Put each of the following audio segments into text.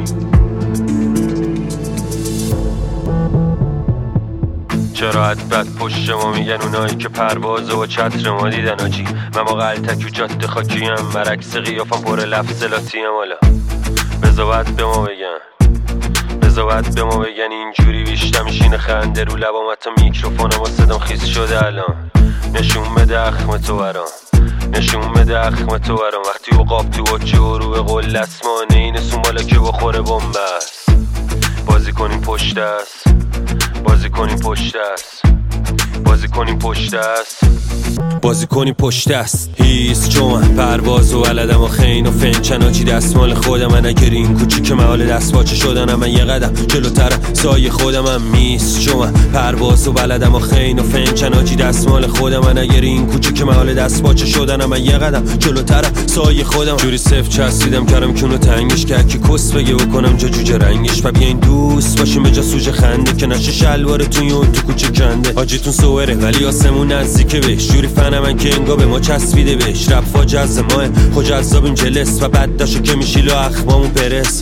چرا بد پشت ما میگن اونایی که پروازه و چتر ما دیدن آجی. من ما غلطک و جاده خاکیم، مرکز قیافم پر لفظ لاتیم. حالا بذابت به ما بگن اینجوری بیشتر میشینه خنده رو لبام، حتی میکروفونم و صدام خیس شده الان. نشون بده اخم تو برام وقتی عقاب تو بچه و رو به قل اسمانه اینه سومالا که بخوره بومبست. بازی کنیم پشت است هیس چون پرواز و ولدم و خین و فنچناچی دستمال خودم. من اگر این کوچیک محال دست باچه شدنم، من یه قدم جلوتر سایه خودمم. میس چون پرواز و ولدم و خین و فنچناچی دستمال خودم. من اگر این کوچیک محال دست باچه شدنم، من یه قدم جلوتر سایه خودم. جوری صفر چسبیدم کردم کونو تنگش که هرکی کس بگه بکنم جا جوجه رنگش. و بیاین دوست باشیم به جا سوژه خنده که نشه شلوارتون یون تو کوچه کنده. آجیتون سوره ولی آسمون نزدیکه بهش، جوری فنم من که انگا به ما چسبیده بهش. رب فاجز ماه خود جذابیم جلس و بد داشو که میشیلو اخمامون پرس.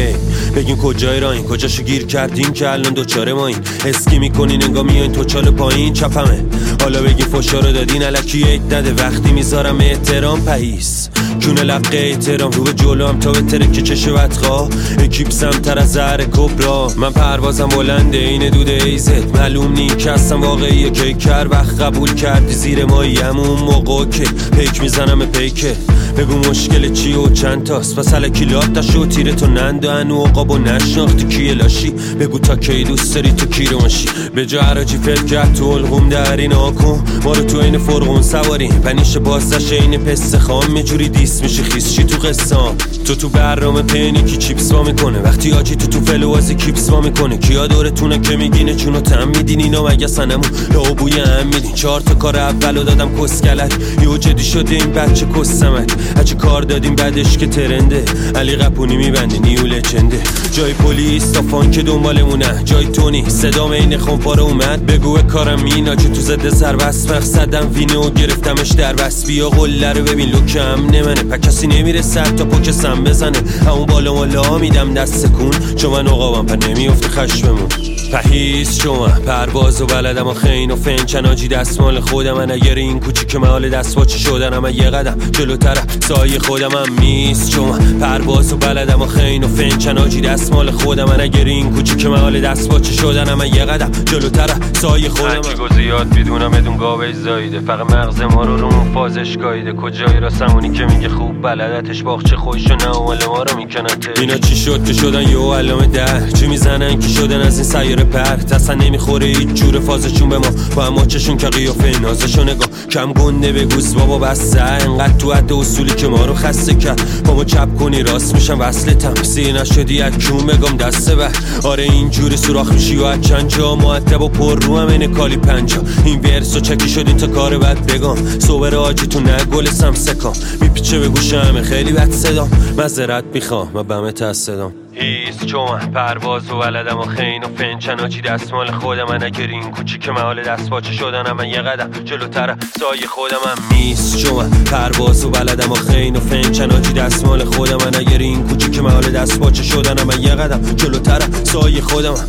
بگین کجای راین کجاشو گیر کردین که الان دوچاره مایین. اسکی میکنین انگا میاین تو چال پایین چپمه. حالا بگین فشا رو دادین الکی عید نده وقتی میذارم احترام پهیس. کونه لقه احترام رو به جلو هم تا بهتره که چشه بدخواه. اکیپ سمتر از زهر کبرا، من پروازم بلنده اینه دوده ایزت. معلوم نی که هستم واقعیه که کر وقت قبول کردی زیر مایی همون موقع که پیک میزنم پیکه. بگو مشکل چی و چند تاست پس الکی لات داشت و تیره تو نند و انو عقاب و نشناختی کیه لاشی. بگو تا کی دوست داری تو کی رو ماشی. به جا عراجی فکر کرد تو الغوم در این آکن ما رو تو این فرغون سواری. پنیش بازدش این پسته خام یه جوری دیس میشه خیس چی تو قصام. تو برنامه پینی کی چیپس وا میکنه وقتی آجی تو فلوازی کیپس وا میکنه. کیا دورتونه که میگینه چونو تم میدین اینا مگه سنمون لابوی هم میدین. 4 تا کار اولو دادم کسکلک یهو جدی شده این بچه کسمک. هرچی کار دادیم بعدش که ترنده علی قپونی میبنده نیو لجنده. جای پلیس تا فانک دنبالمونه جای تونی صدام این خونپاره اومد. بگو کارم مینا چه تو زده سر بس مقصدم وینو گرفتمش در بس. بیا قله رو ببین لوکم نمنه پا کسی نمیره سر تا پاک سم بزنه. همون بالا مالا میدم دست کن چون من عقابم پا نمیافته خشممون. پهیز چون پرواز و بلدم و خین و فنچناجی دستمال خودم. من اگر این کوچیک محال دست باچه شدنم، من یه قدم جلوتر سایه خودمم. میز چون پرواز و بلدم و خین و فنچناجی دستمال خودم. من اگر این کوچیک محال دست باچه شدنم، من یه قدم جلوتر سایه خودمم. هرچی گو زیاد بدونم بدون گاوه زایده فقط مغز ما رو فازش گایده. کجایی راستمونی که میگه خوب بلدتش باخچه خویشو نه اول ما رو میکنته. اینا چی شد که شدن یهو علامه در چی میزنن که شدن از این سیاره پرت. اصلا نمیخوره هیچ جور فازشون به ما با هماچشون که قیافه نازشو نگاه. کم گنده بگوز بابا بسته انقدر تو حد اصولی که ما رو خسته کرد. با ما چپ کنی راست میشم وصلتم سیر نشدی اکیون بگم دسته بر. آره اینجوری سوراخ میشی و از چند جا معدب و پر رو هم اینه کالی 50. این ورسو چکی شد این تا کار بد بگم صبر آجی تو نگل سمسکام میپیچه به گوشم خیلی بد صدام. مذارت میخوام من بمه تصدام. هیس چون پرواز و ولدم و خین و فنچناچی دستمال خودم. من اگر این کوچیک محال دست باچه شدنم، من یه قدم جلوتر سایه خودمم. میس چون پرواز و ولدم و خین و فنچناچی دستمال خودم. من اگر این کوچیک محال دست باچه شدنم، من یه قدم جلوتر سایه خودمم.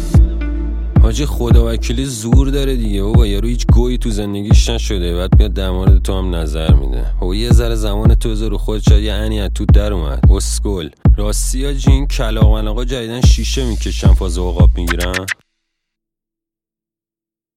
حاجی خدا وکیلی زور داره دیگه بابا. یارو هیچ گویی تو زندگیش نشده بعد میاد در مورد تو هم نظر میده. و یه ذره زمان تو بذار رو خودت شاید یه عنی تو در اومد اسکل. راستی حاجی این کلاغ ملاقا جدیدن شیشه میکشن فاز عقاب میگیرن.